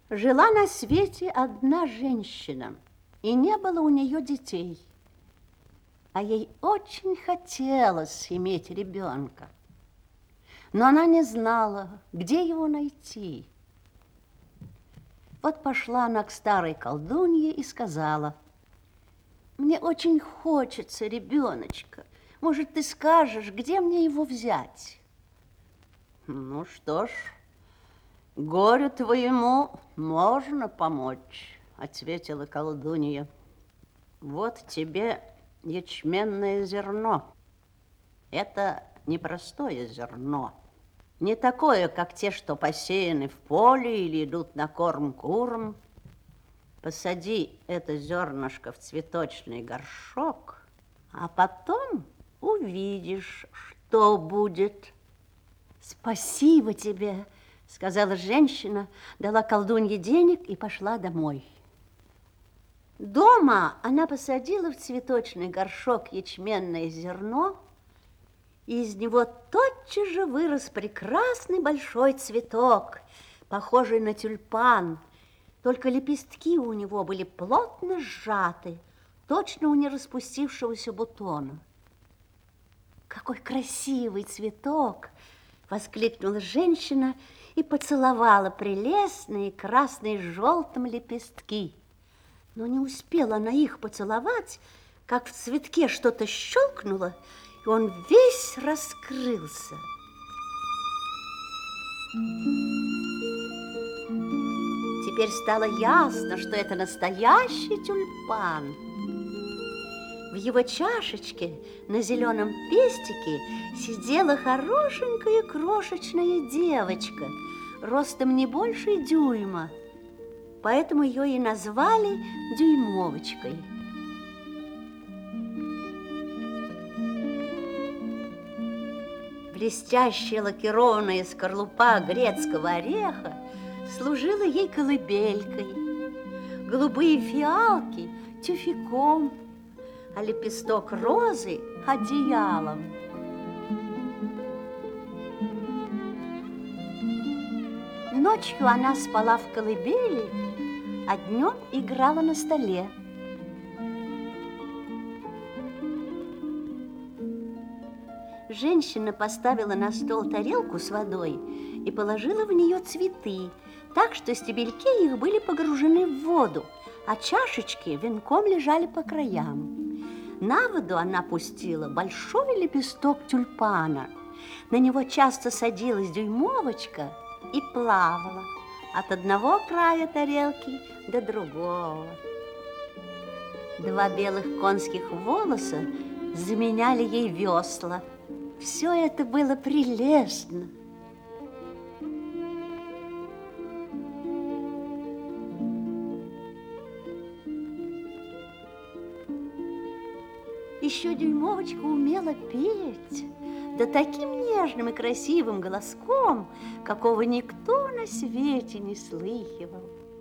Жила на свете одна женщина, и не было у нее детей. А ей очень хотелось иметь ребенка. Но она не знала, где его найти. Вот пошла она к старой колдунье и сказала: «Мне очень хочется ребеночка. Может, ты скажешь, где мне его взять?» «Ну что ж, горю твоему можно помочь», — ответила колдунья. «Вот тебе ячменное зерно. Это непростое зерно, не такое, как те, что посеяны в поле или идут на корм курам. Посади это зернышко в цветочный горшок, а потом увидишь, что будет». «Спасибо тебе», — сказала женщина, дала колдунье денег и пошла домой. Дома она посадила в цветочный горшок ячменное зерно, и из него тотчас же вырос прекрасный большой цветок, похожий на тюльпан, только лепестки у него были плотно сжаты, точно у нераспустившегося бутона. «Какой красивый цветок!» — воскликнула женщина и поцеловала прелестные красные с желтым лепестки. Но не успела она их поцеловать, как в цветке что-то щелкнуло, и он весь раскрылся. Теперь стало ясно, что это настоящий тюльпан. В его чашечке на зеленом пестике сидела хорошенькая крошечная девочка, ростом не больше дюйма, поэтому ее и назвали Дюймовочкой. Блестящая лакированная скорлупа грецкого ореха служила ей колыбелькой, голубые фиалки – тюфяком, а лепесток розы – одеялом. Ночью она спала в колыбели, а днем играла на столе. Женщина поставила на стол тарелку с водой и положила в нее цветы, так что стебельки их были погружены в воду, а чашечки венком лежали по краям. На воду она пустила большой лепесток тюльпана. На него часто садилась Дюймовочка и плавала от одного края тарелки до другого. Два белых конских волоса заменяли ей весла. Все это было прелестно. Еще Дюймовочка умела петь, да таким нежным и красивым голоском, какого никто на свете не слыхивал.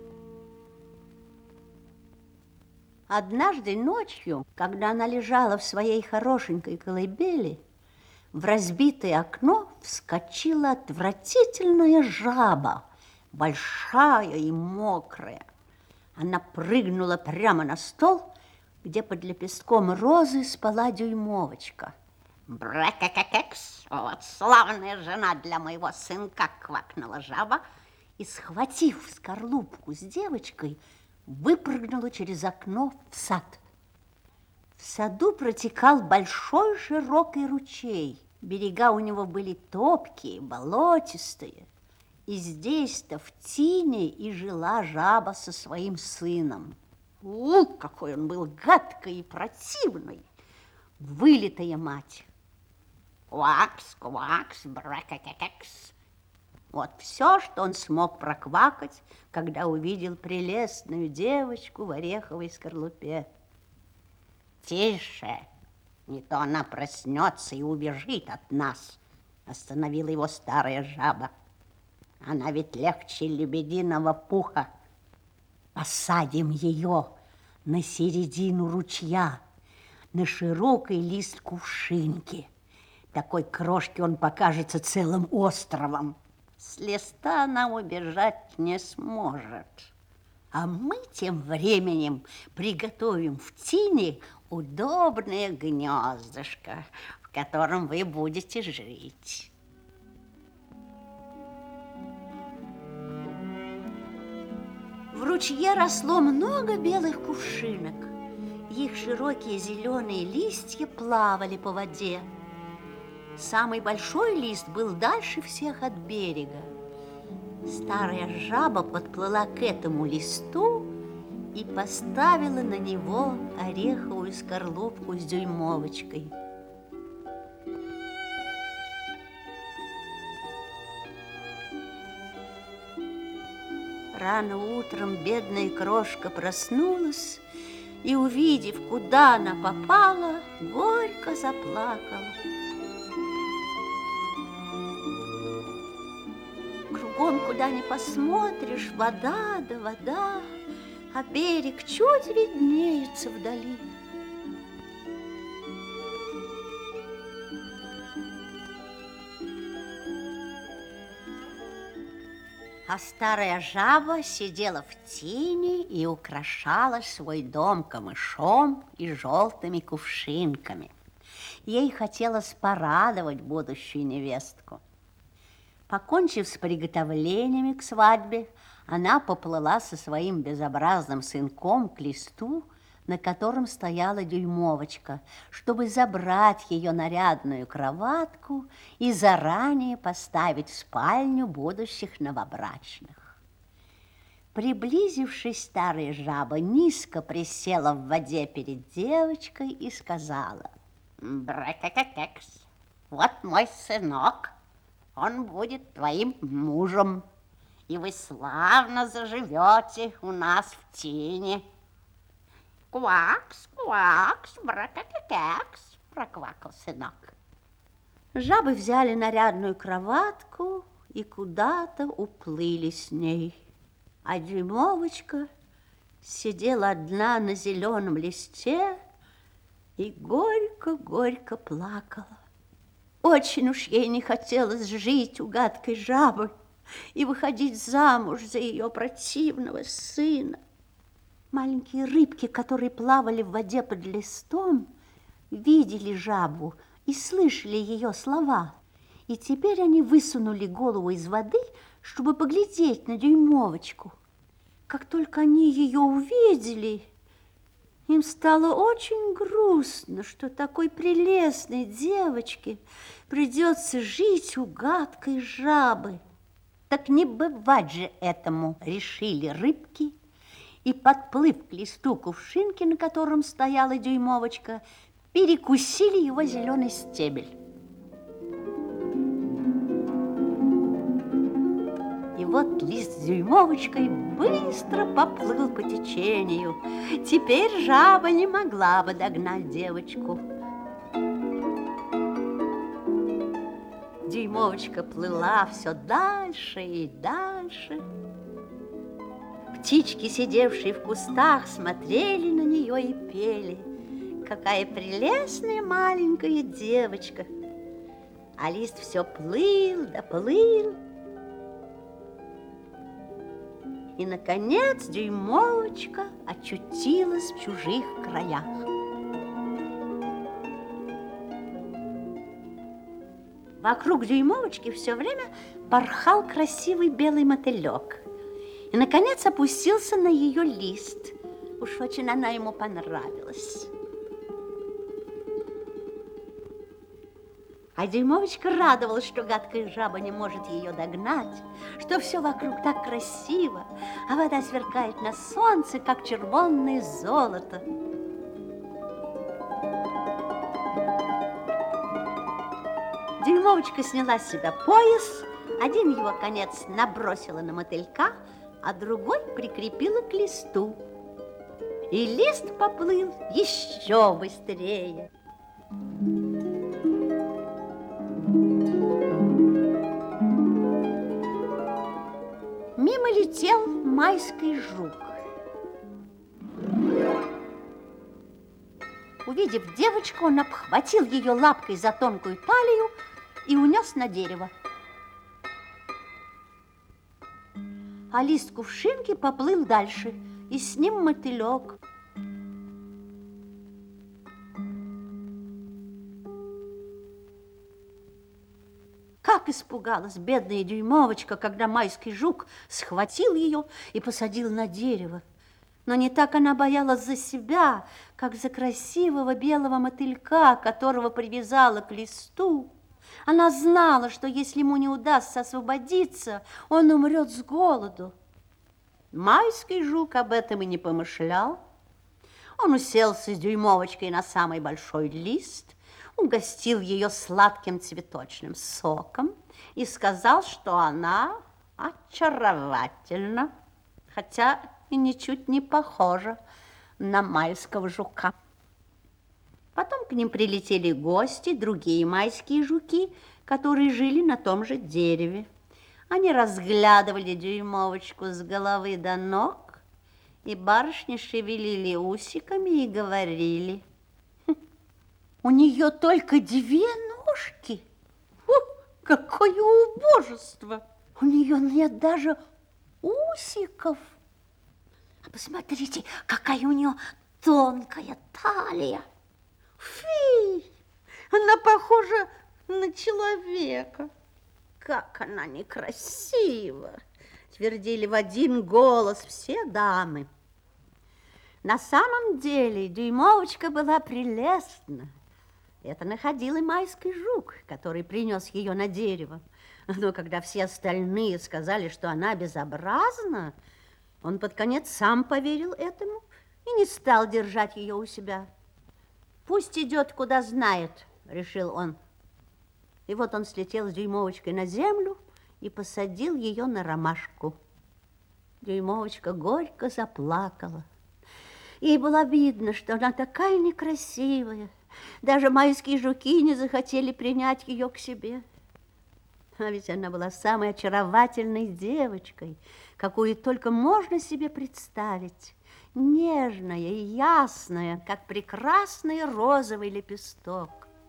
Однажды ночью, когда она лежала в своей хорошенькой колыбели, в разбитое окно вскочила отвратительная жаба, большая и мокрая. Она прыгнула прямо на стол, где под лепестком розы спала Дюймовочка. «Брекекекекс, вот славная жена для моего сынка!» — квакнула жаба и, схватив скорлупку с девочкой, выпрыгнула через окно в сад. В саду протекал большой широкий ручей. Берега у него были топкие, болотистые. И здесь-то в тине и жила жаба со своим сыном. Какой он был гадкий и противный! Вылитая мать. Квакс, квакс, брекекекекс. Вот все, что он смог проквакать, когда увидел прелестную девочку в ореховой скорлупе. «Тише, не то она проснется и убежит от нас», — остановила его старая жаба. «Она ведь легче лебединого пуха. Посадим ее на середину ручья, на широкий лист кувшинки. Такой крошки он покажется целым островом. С листа она убежать не сможет. А мы тем временем приготовим в тине удобное гнездышко, в котором вы будете жить. В ручье росло много белых кувшинок. Их широкие зеленые листья плавали по воде. Самый большой лист был дальше всех от берега. Старая жаба подплыла к этому листу и поставила на него ореховую скорлупку с дюймовочкой. Рано утром бедная крошка проснулась и, увидев, куда она попала, горько заплакала. Кругом, куда ни посмотришь, вода да вода, а берег чуть виднеется вдали. А старая жаба сидела в тени и украшала свой дом камышом и желтыми кувшинками. Ей хотелось порадовать будущую невестку. Покончив с приготовлениями к свадьбе, она поплыла со своим безобразным сынком к листу, на котором стояла дюймовочка, чтобы забрать ее нарядную кроватку и заранее поставить в спальню будущих новобрачных. Приблизившись, старая жаба низко присела в воде перед девочкой и сказала: «Бракакакекс, вот мой сынок, он будет твоим мужем, и вы славно заживете у нас в тени». «Квакс, квакс, бракакакекс», проквакал сынок. Жабы взяли нарядную кроватку и куда-то уплыли с ней. А дюймовочка сидела одна на зеленом листе и горько-горько плакала. Очень уж ей не хотелось жить у гадкой жабы и выходить замуж за ее противного сына. Маленькие рыбки, которые плавали в воде под листом, видели жабу и слышали ее слова. И теперь они высунули голову из воды, чтобы поглядеть на дюймовочку. Как только они ее увидели, им стало очень грустно, что такой прелестной девочке придется жить у гадкой жабы. Так не бывать же этому, решили рыбки, и, подплыв к листу кувшинки, на котором стояла дюймовочка, перекусили его зеленый стебель. И вот лист с дюймовочкой быстро поплыл по течению. Теперь жаба не могла бы догнать девочку. Дюймовочка плыла все дальше и дальше. Птички, сидевшие в кустах, смотрели на нее и пели: «Какая прелестная маленькая девочка!» А лист все плыл да плыл. И, наконец, дюймовочка очутилась в чужих краях. Вокруг дюймовочки все время порхал красивый белый мотылек. И, наконец, опустился на ее лист. Уж очень она ему понравилась. А дюймовочка радовалась, что гадкая жаба не может ее догнать, что все вокруг так красиво, а вода сверкает на солнце, как червонное золото. Дюймовочка сняла с себя пояс, один его конец набросила на мотылька, а другой прикрепила к листу. И лист поплыл еще быстрее. Мимо летел майский жук. Увидев девочку, он обхватил ее лапкой за тонкую талию и унес на дерево. а лист кувшинки поплыл дальше, и с ним мотылек. Как испугалась бедная дюймовочка, когда майский жук схватил ее и посадил на дерево. Но не так она боялась за себя, как за красивого белого мотылька, которого привязала к листу. Она знала, что если ему не удастся освободиться, он умрет с голоду. Майский жук об этом и не помышлял. Он уселся с дюймовочкой на самый большой лист, угостил ее сладким цветочным соком и сказал, что она очаровательна, хотя и ничуть не похожа на майского жука. Потом к ним прилетели гости, другие майские жуки, которые жили на том же дереве. Они разглядывали дюймовочку с головы до ног, и барышни шевелили усиками и говорили: у нее только 2 ножки. Какое убожество! У нее нет даже усиков. А посмотрите, какая у нее тонкая талия. Фи! Она похожа на человека. Как она некрасива! Твердили в один голос все дамы. На самом деле дюймовочка была прелестна. Это находил и майский жук, который принес ее на дерево. Но когда все остальные сказали, что она безобразна, он под конец сам поверил этому и не стал держать ее у себя. «Пусть идет, куда знает», — решил он. И вот он слетел с дюймовочкой на землю и посадил ее на ромашку. Дюймовочка горько заплакала. Ей было видно, что она такая некрасивая. Даже майские жуки не захотели принять ее к себе. А ведь она была самой очаровательной девочкой, какую только можно себе представить. Нежная и ясная, как прекрасный розовый лепесток.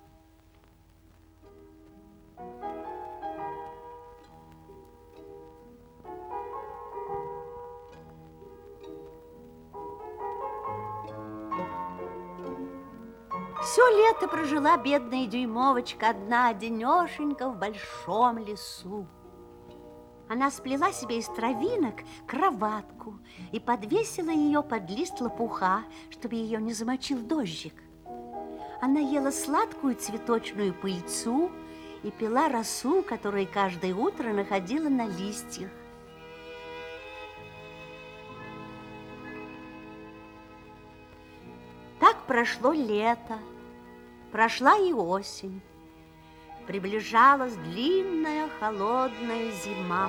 Все лето прожила бедная дюймовочка одна-одинешенька в большом лесу. Она сплела себе из травинок кроватку и подвесила ее под лист лопуха, чтобы ее не замочил дождик. Она ела сладкую цветочную пыльцу и пила росу, которую каждое утро находила на листьях. Так прошло лето, прошла и осень. Приближалась длинная холодная зима.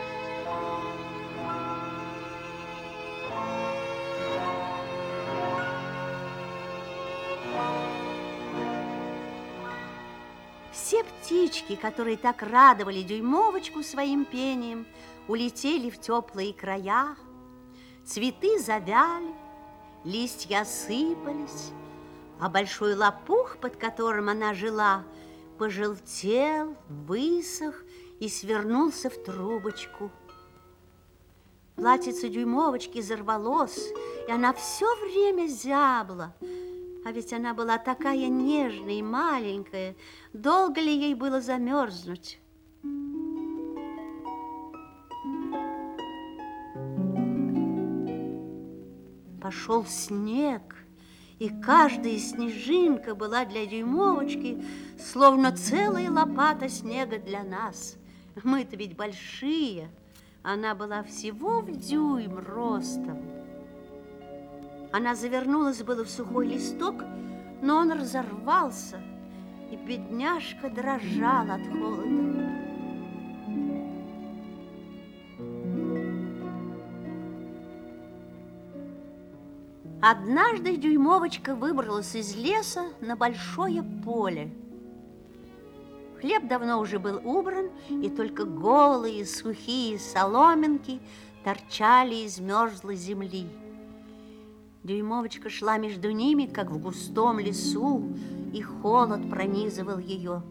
Все птички, которые так радовали дюймовочку своим пением, улетели в теплые края. Цветы завяли, листья осыпались, а большой лопух, под которым она жила, пожелтел, высох и свернулся в трубочку. Платьице дюймовочки зарвалось, и она все время зябла. А ведь она была такая нежная и маленькая, долго ли ей было замерзнуть? Пошел снег, и каждая снежинка была для дюймовочки словно целая лопата снега для нас. Мы-то ведь большие, она была всего в дюйм ростом. Она завернулась было в сухой листок, но он разорвался, и бедняжка дрожала от холода. Однажды дюймовочка выбралась из леса на большое поле. Хлеб давно уже был убран, и только голые сухие соломинки торчали из мерзлой земли. Дюймовочка шла между ними, как в густом лесу, и холод пронизывал ее.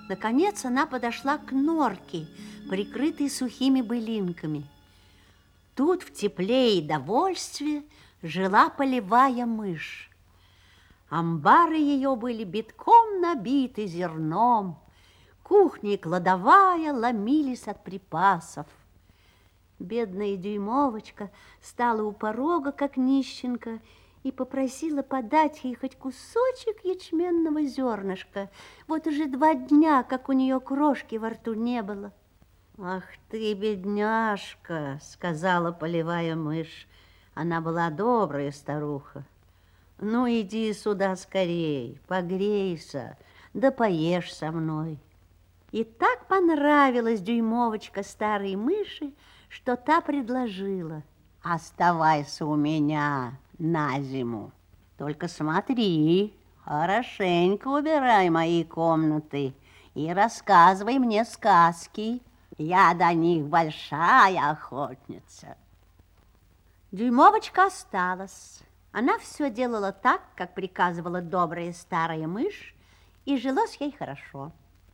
Наконец она подошла к норке, прикрытой сухими былинками. Тут в тепле и довольстве жила полевая мышь. Амбары ее были битком набиты зерном, кухня и кладовая ломились от припасов. Бедная Дюймовочка стала у порога, как нищенка, и попросила подать ей хоть кусочек ячменного зернышка. Вот уже 2 дня, как у нее крошки во рту не было. «Ах ты, бедняжка!» — сказала полевая мышь. Она была добрая старуха. «Ну, иди сюда скорей, погрейся, да поешь со мной». И так понравилась Дюймовочка старой мыши, что та предложила: «Оставайся у меня на зиму. Только смотри, хорошенько убирай мои комнаты и рассказывай мне сказки. Я до них большая охотница». Дюймовочка осталась. Она все делала так, как приказывала добрая старая мышь, и жилось ей хорошо.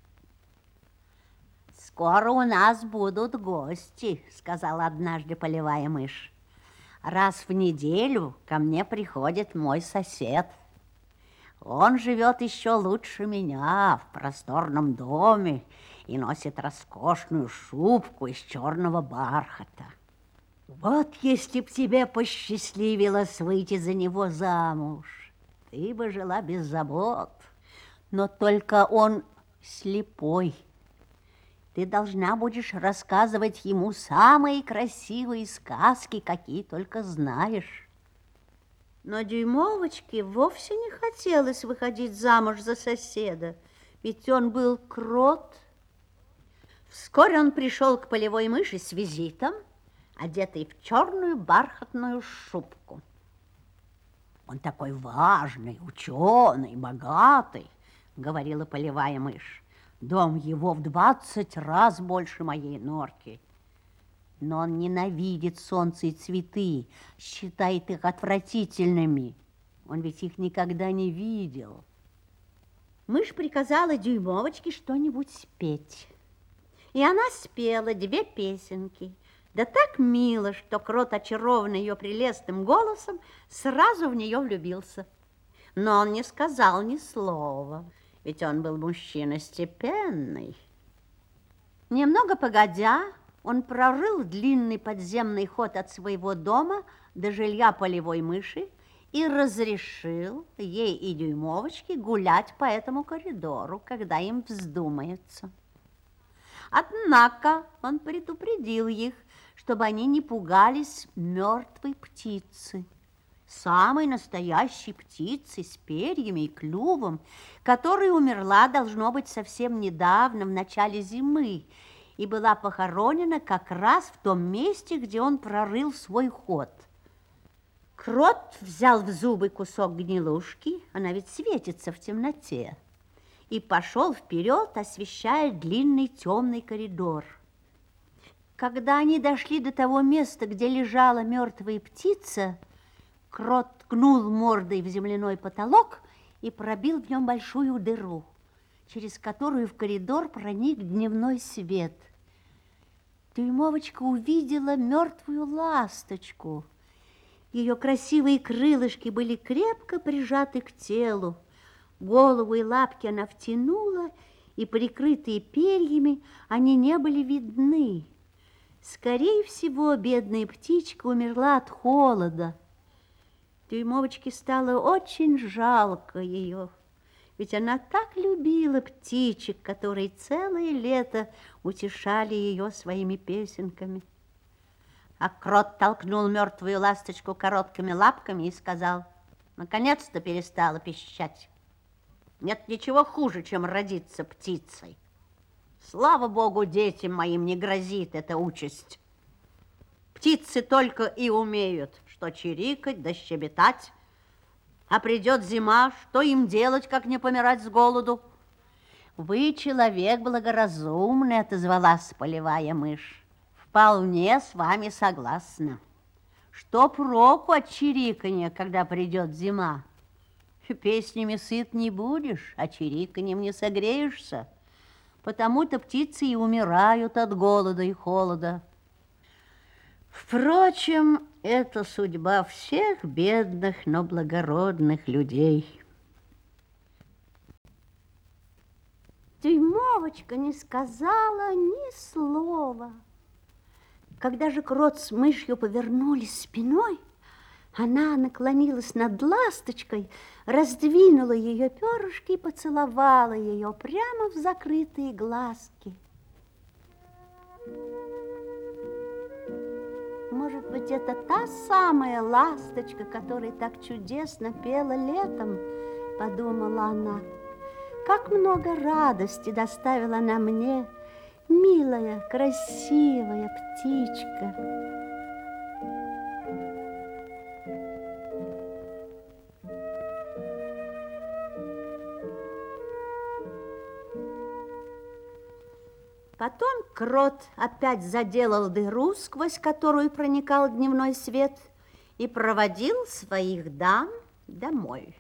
«Скоро у нас будут гости», — сказала однажды полевая мышь. «Раз в неделю ко мне приходит мой сосед. Он живет еще лучше меня в просторном доме и носит роскошную шубку из черного бархата. Вот если б тебе посчастливилось выйти за него замуж, ты бы жила без забот. Но только он слепой. Ты должна будешь рассказывать ему самые красивые сказки, какие только знаешь». Но Дюймовочке вовсе не хотелось выходить замуж за соседа, ведь он был крот. Вскоре он пришел к полевой мыши с визитом, одетый в черную бархатную шубку. «Он такой важный, ученый, богатый», — говорила полевая мышь. «Дом его в 20 раз больше моей норки. Но он ненавидит солнце и цветы, считает их отвратительными. Он ведь их никогда не видел». Мышь приказала Дюймовочке что-нибудь спеть. И она спела 2 песенки. Да так мило, что крот, очарованный ее прелестным голосом, сразу в нее влюбился. Но он не сказал ни слова, ведь он был мужчина степенный. Немного погодя, он прорыл длинный подземный ход от своего дома до жилья полевой мыши и разрешил ей и Дюймовочке гулять по этому коридору, когда им вздумается. Однако он предупредил их, чтобы они не пугались мертвой птицы, самой настоящей птицы с перьями и клювом, которая умерла, должно быть, совсем недавно, в начале зимы, и была похоронена как раз в том месте, где он прорыл свой ход. Крот взял в зубы кусок гнилушки, она ведь светится в темноте, и пошел вперед, освещая длинный темный коридор. Когда они дошли до того места, где лежала мертвая птица, крот ткнул мордой в земляной потолок и пробил в нем большую дыру, через которую в коридор проник дневной свет. Дюймовочка увидела мертвую ласточку. Ее красивые крылышки были крепко прижаты к телу. Голову и лапки она втянула, и, прикрытые перьями, они не были видны. Скорее всего, бедная птичка умерла от холода. Дюймовочке стало очень жалко ее, ведь она так любила птичек, которые целое лето утешали ее своими песенками. А крот толкнул мертвую ласточку короткими лапками и сказал: «Наконец-то перестала пищать. Нет ничего хуже, чем родиться птицей. Слава Богу, детям моим не грозит эта участь. Птицы только и умеют, что чирикать да щебетать. А придет зима, что им делать, как не помирать с голоду?» «Вы человек благоразумный», — отозвалась полевая мышь. «Вполне с вами согласна. Что проку от чириканья, когда придет зима? Песнями сыт не будешь, а чириканьем не согреешься. Потому-то птицы и умирают от голода и холода. Впрочем, это судьба всех бедных, но благородных людей. Дюймовочка не сказала ни слова. Когда же крот с мышью повернулись спиной, она наклонилась над ласточкой, раздвинула ее перышки и поцеловала ее прямо в закрытые глазки. Может быть, это та самая ласточка, которая так чудесно пела летом, подумала она. Как много радости доставила она мне, милая, красивая птичка. Потом крот опять заделал дыру, сквозь которую проникал дневной свет, и проводил своих дам домой.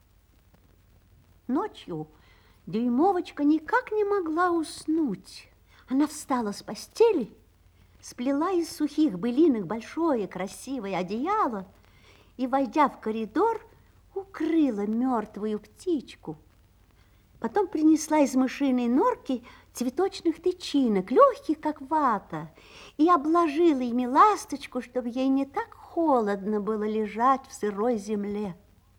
Ночью Дюймовочка никак не могла уснуть. Она встала с постели, сплела из сухих былинок большое красивое одеяло и, войдя в коридор, укрыла мертвую птичку. Потом принесла из мышиной норки цветочных тычинок, легких, как вата, и обложила ими ласточку, чтобы ей не так холодно было лежать в сырой земле.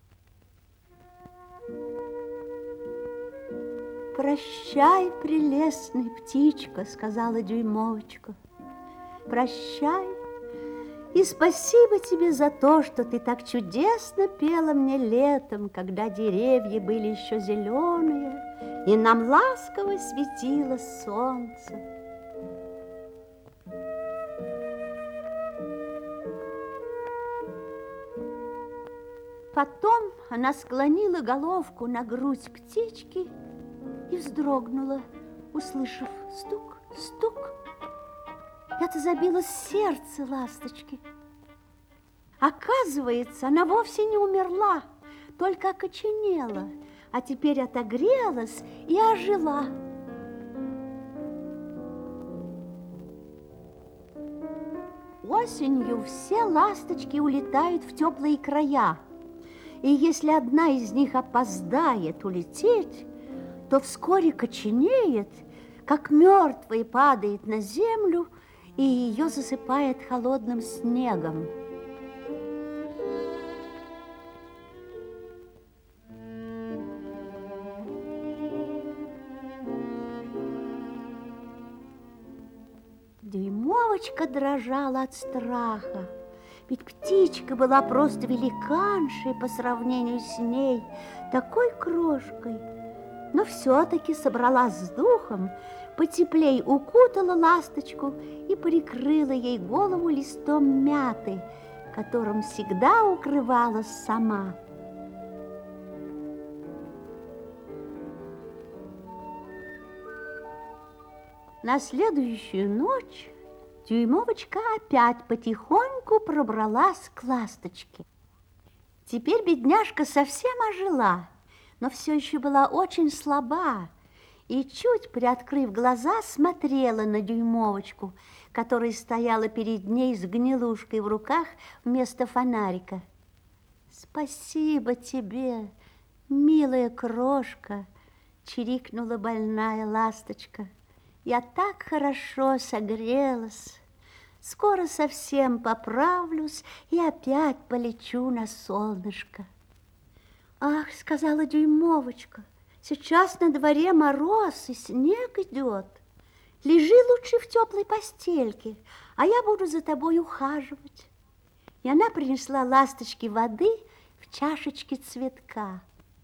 «Прощай, прелестная птичка», — сказала Дюймовочка. «Прощай, и спасибо тебе за то, что ты так чудесно пела мне летом, когда деревья были еще зеленые, и нам ласково светило солнце». Потом она склонила головку на грудь птички и вздрогнула, услышав стук, стук. Это забилось сердце ласточки. Оказывается, она вовсе не умерла, только окоченела, а теперь отогрелась и ожила. Осенью все ласточки улетают в теплые края, и если одна из них опоздает улететь, то вскоре коченеет, как мертвая падает на землю, и ее засыпает холодным снегом. Дюймовочка дрожала от страха, ведь птичка была просто великаншей по сравнению с ней, такой крошкой. Но все-таки собралась с духом, потеплей укутала ласточку и прикрыла ей голову листом мяты, которым всегда укрывалась сама. На следующую ночь Дюймовочка опять потихоньку пробралась к ласточке. Теперь бедняжка совсем ожила, но все еще была очень слаба и, чуть приоткрыв глаза, смотрела на Дюймовочку, которая стояла перед ней с гнилушкой в руках вместо фонарика. «Спасибо тебе, милая крошка!» — чирикнула больная ласточка. «Я так хорошо согрелась. Скоро совсем поправлюсь и опять полечу на солнышко». «Ах, — сказала Дюймовочка, — сейчас на дворе мороз и снег идет. Лежи лучше в теплой постельке, а я буду за тобой ухаживать». И она принесла ласточке воды в чашечке цветка.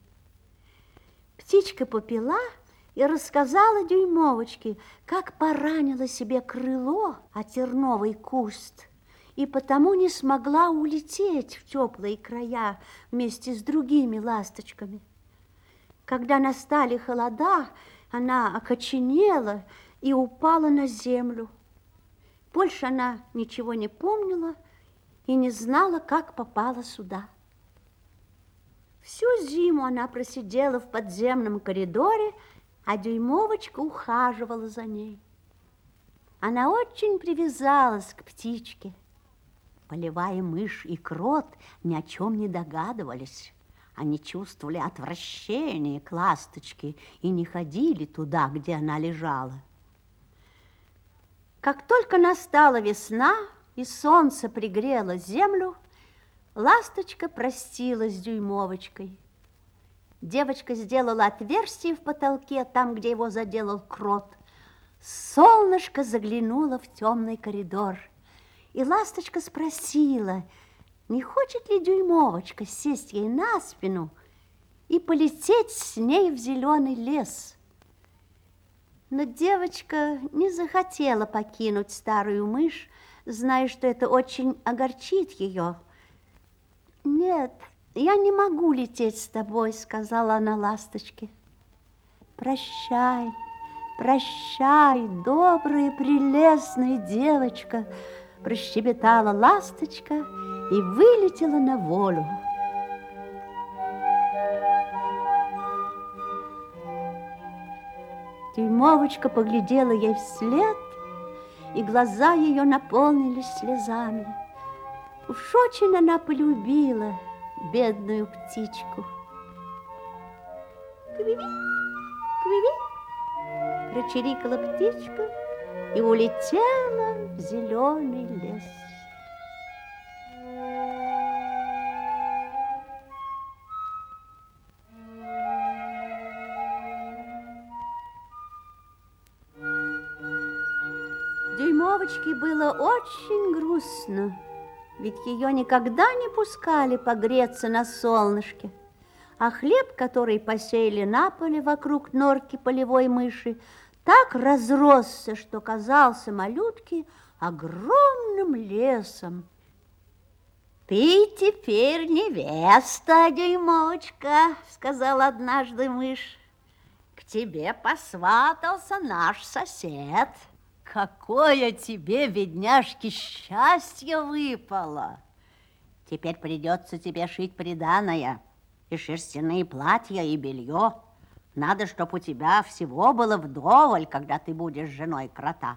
Птичка попила и рассказала Дюймовочке, как поранила себе крыло о терновый куст, и потому не смогла улететь в теплые края вместе с другими ласточками. Когда настали холода, она окоченела и упала на землю. Больше она ничего не помнила и не знала, как попала сюда. Всю зиму она просидела в подземном коридоре, а Дюймовочка ухаживала за ней. Она очень привязалась к птичке. Полевая мышь и крот ни о чем не догадывались. Они чувствовали отвращение к ласточке и не ходили туда, где она лежала. Как только настала весна и солнце пригрело землю, ласточка простилась с Дюймовочкой. Девочка сделала отверстие в потолке, там, где его заделал крот. Солнышко заглянуло в темный коридор, и ласточка спросила, не хочет ли Дюймовочка сесть ей на спину и полететь с ней в зеленый лес. Но девочка не захотела покинуть старую мышь, зная, что это очень огорчит ее. «Нет, я не могу лететь с тобой», — сказала она ласточке. «Прощай, прощай, добрая, прелестная девочка», — прощебетала ласточка и вылетела на волю. Дюймовочка поглядела ей вслед, и глаза ее наполнились слезами. Уж очень она полюбила бедную птичку. «Кви-ви, кви-ви», прочирикала птичка и улетела в зеленый лес. Дюймовочке было очень грустно, ведь ее никогда не пускали погреться на солнышке, а хлеб, который посеяли на поле вокруг норки полевой мыши, так разросся, что казался малютке огромным лесом. «Ты теперь невеста, Дюймовочка», — сказала однажды мышь. «К тебе посватался наш сосед». «Какое тебе, бедняжке, счастье выпало! Теперь придется тебе шить приданое, и шерстяные платья, и белье. Надо, чтобы у тебя всего было вдоволь, когда ты будешь женой крота».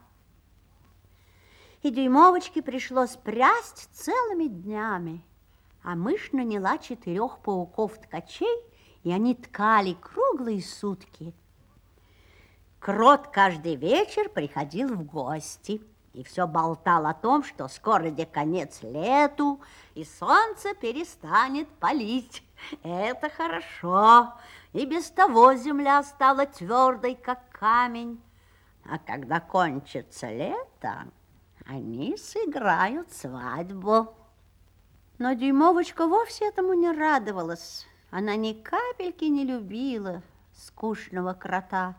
И Дюймовочке пришлось прясть целыми днями, а мышь наняла 4 пауков-ткачей, и они ткали круглые сутки. Крот каждый вечер приходил в гости и все болтал о том, что скоро конец лету, и солнце перестанет палить. Это хорошо, и без того земля стала твердой, как камень. А когда кончится лето, они сыграют свадьбу. Но Дюймовочка вовсе этому не радовалась. Она ни капельки не любила скучного крота.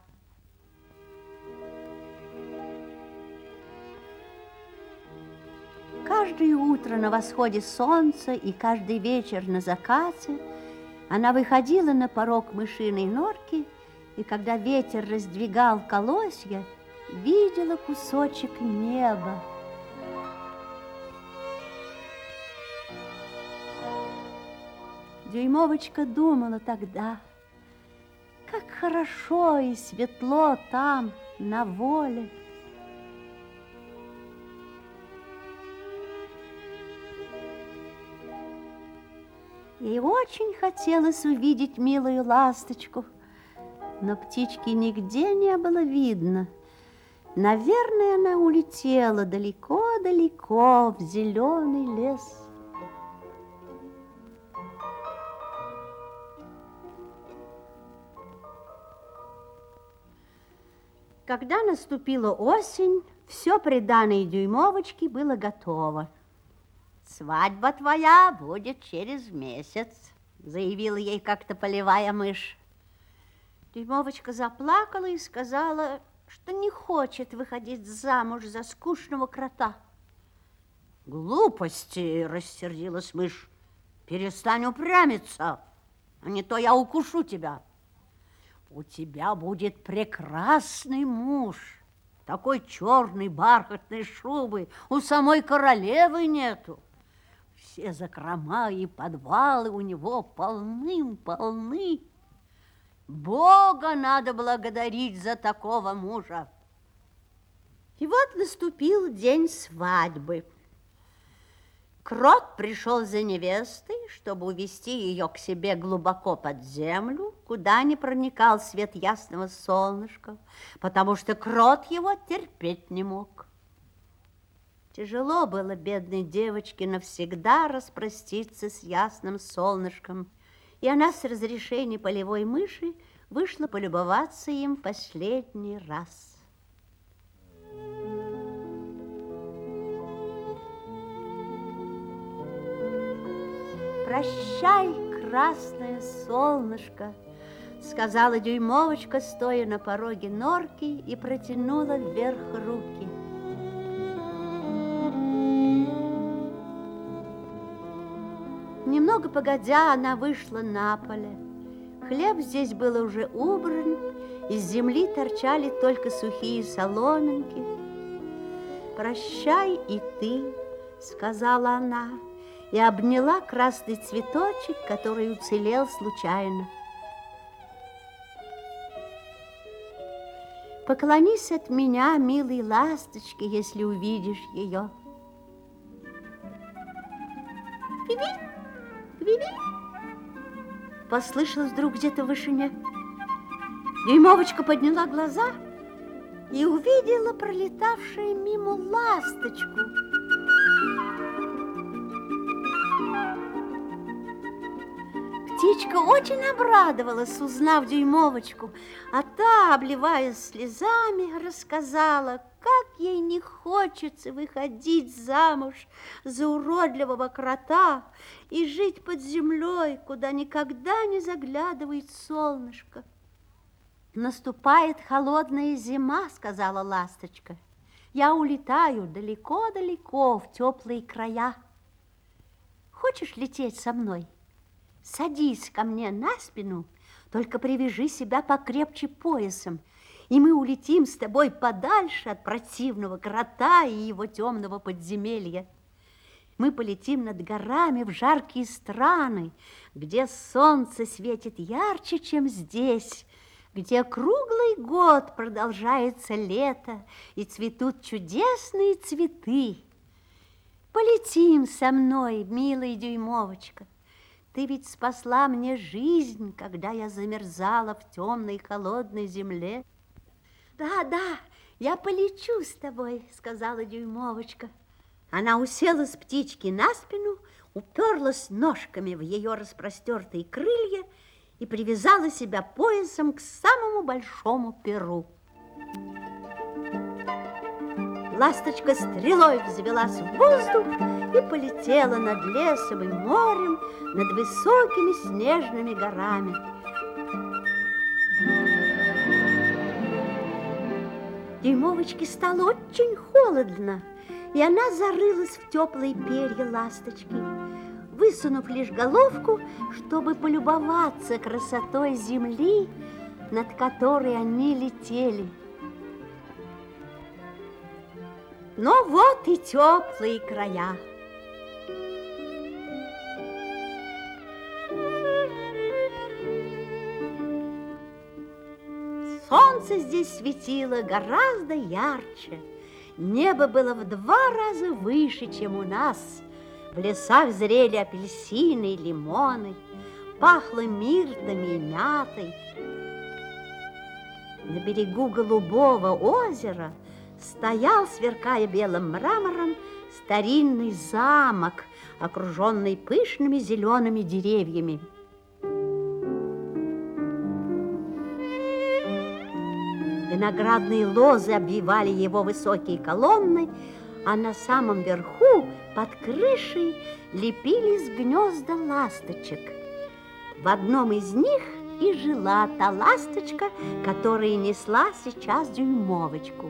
Каждое утро на восходе солнца и каждый вечер на закате она выходила на порог мышиной норки, и когда ветер раздвигал колосья, видела кусочек неба. Дюймовочка думала тогда, как хорошо и светло там, на воле. Ей очень хотелось увидеть милую ласточку, но птички нигде не было видно. Наверное, она улетела далеко-далеко в зеленый лес. Когда наступила осень, все приданое Дюймовочки было готово. «Свадьба твоя будет через месяц», — заявила ей как-то полевая мышь. Дюймовочка заплакала и сказала, что не хочет выходить замуж за скучного крота. «Глупости!» — рассердилась мышь. «Перестань упрямиться, а не то я укушу тебя. У тебя будет прекрасный муж, такой черной бархатной шубы у самой королевы нету. Все закрома и подвалы у него полным-полны. Бога надо благодарить за такого мужа. И вот наступил день свадьбы. Крот пришел за невестой, чтобы увести ее к себе глубоко под землю, куда не проникал свет ясного солнышка, потому что крот его терпеть не мог. Тяжело было бедной девочке навсегда распроститься с ясным солнышком, и она с разрешения полевой мыши вышла полюбоваться им последний раз. «Прощай, красное солнышко», — сказала дюймовочка, стоя на пороге норки, и протянула вверх руки. Немного погодя, она вышла на поле. Хлеб здесь был уже убран, из земли торчали только сухие соломинки. «Прощай и ты», — сказала она, и обняла красный цветочек, который уцелел случайно. «Поклонись от меня, милой ласточке, если увидишь ее». «Кви-ви! Кви-ви!» послышалось вдруг где-то в вышине. Дюймовочка подняла глаза и увидела пролетавшую мимо ласточку. Птичка очень обрадовалась, узнав дюймовочку, а та, обливаясь слезами, рассказала, как ей не хочется выходить замуж за уродливого крота и жить под землей, куда никогда не заглядывает солнышко. «Наступает холодная зима», — сказала ласточка. «Я улетаю далеко-далеко в теплые края. Хочешь лететь со мной? Садись ко мне на спину, только привяжи себя покрепче поясом, и мы улетим с тобой подальше от противного крота и его темного подземелья. Мы полетим над горами в жаркие страны, где солнце светит ярче, чем здесь, где круглый год продолжается лето и цветут чудесные цветы. Полетим со мной, милая дюймовочка. Ты ведь спасла мне жизнь, когда я замерзала в темной холодной земле». «Да, я полечу с тобой», — сказала дюймовочка. Она уселась с птички на спину, уперлась ножками в ее распростертые крылья и привязала себя поясом к самому большому перу. Ласточка стрелой взвелась в воздух и полетела над лесом и морем, над высокими снежными горами. Дюймовочке стало очень холодно, и она зарылась в теплые перья ласточки, высунув лишь головку, чтобы полюбоваться красотой земли, над которой они летели. Но вот и теплые края. Солнце здесь светило гораздо ярче. Небо было в 2 раза выше, чем у нас. В лесах зрели апельсины и лимоны, пахло миртами и мятой. На берегу голубого озера стоял, сверкая белым мрамором, старинный замок, окруженный пышными зелеными деревьями. Виноградные лозы обвивали его высокие колонны, а на самом верху, под крышей, лепились гнезда ласточек. В одном из них и жила та ласточка, которая несла сейчас дюймовочку.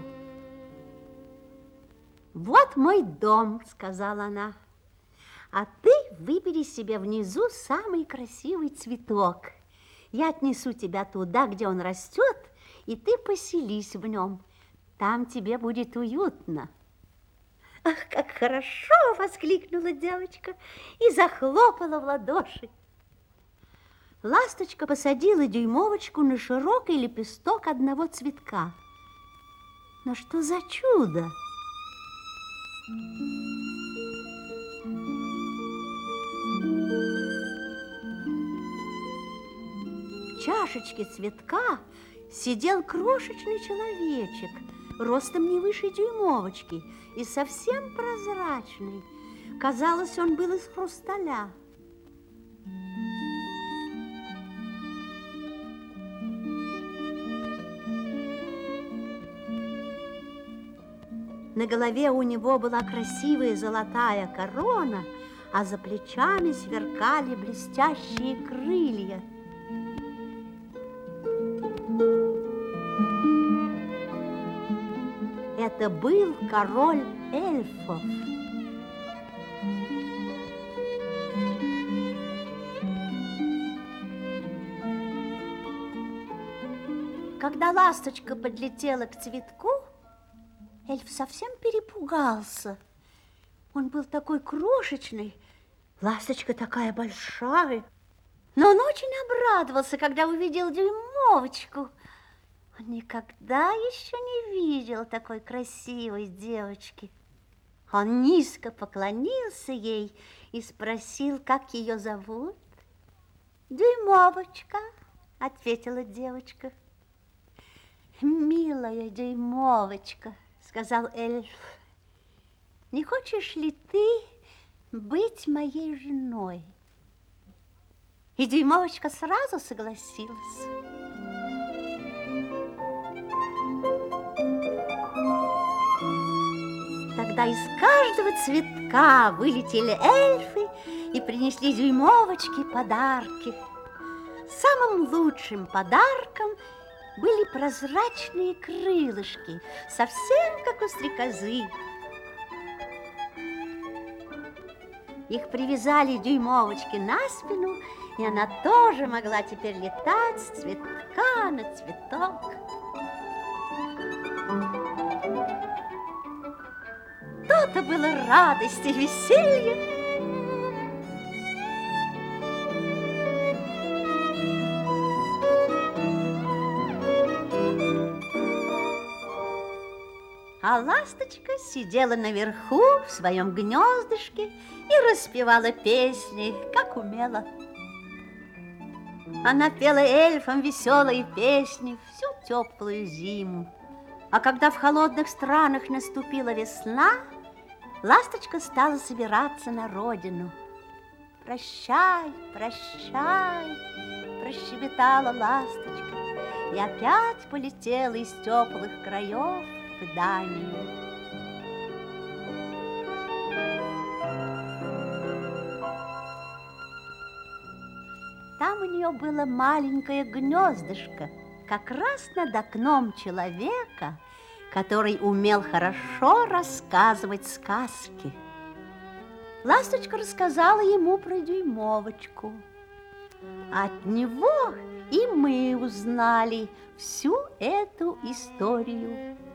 «Вот мой дом», — сказала она, — «а ты выбери себе внизу самый красивый цветок. Я отнесу тебя туда, где он растет, и ты поселись в нем. Там тебе будет уютно». «Ах, как хорошо!» — воскликнула девочка и захлопала в ладоши. Ласточка посадила дюймовочку на широкий лепесток одного цветка. Но что за чудо? В чашечке цветка сидел крошечный человечек, ростом не выше дюймовочки и совсем прозрачный. Казалось, он был из хрусталя. На голове у него была красивая золотая корона, а за плечами сверкали блестящие крылья. Это был король эльфов. Когда ласточка подлетела к цветку, эльф совсем перепугался. Он был такой крошечный, ласточка такая большая. Но он очень обрадовался, когда увидел дюймовочку. Он никогда еще не видел такой красивой девочки. Он низко поклонился ей и спросил, как ее зовут. «Дюймовочка», — ответила девочка. «Милая дюймовочка», — сказал эльф, — «не хочешь ли ты быть моей женой?» И дюймовочка сразу согласилась. Тогда из каждого цветка вылетели эльфы и принесли дюймовочке подарки. Самым лучшим подарком были прозрачные крылышки, совсем как у стрекозы. Их привязали дюймовочке на спину, и она тоже могла теперь летать с цветка на цветок. То-то было радость и веселье. А ласточка сидела наверху в своем гнездышке и распевала песни, как умела. Она пела эльфам веселые песни всю теплую зиму. А когда в холодных странах наступила весна, ласточка стала собираться на родину. «Прощай, прощай», – прощебетала ласточка, и опять полетела из теплых краев в Данию. Там у нее было маленькое гнездышко, как раз над окном человека, который умел хорошо рассказывать сказки. Ласточка рассказала ему про дюймовочку. От него и мы узнали всю эту историю.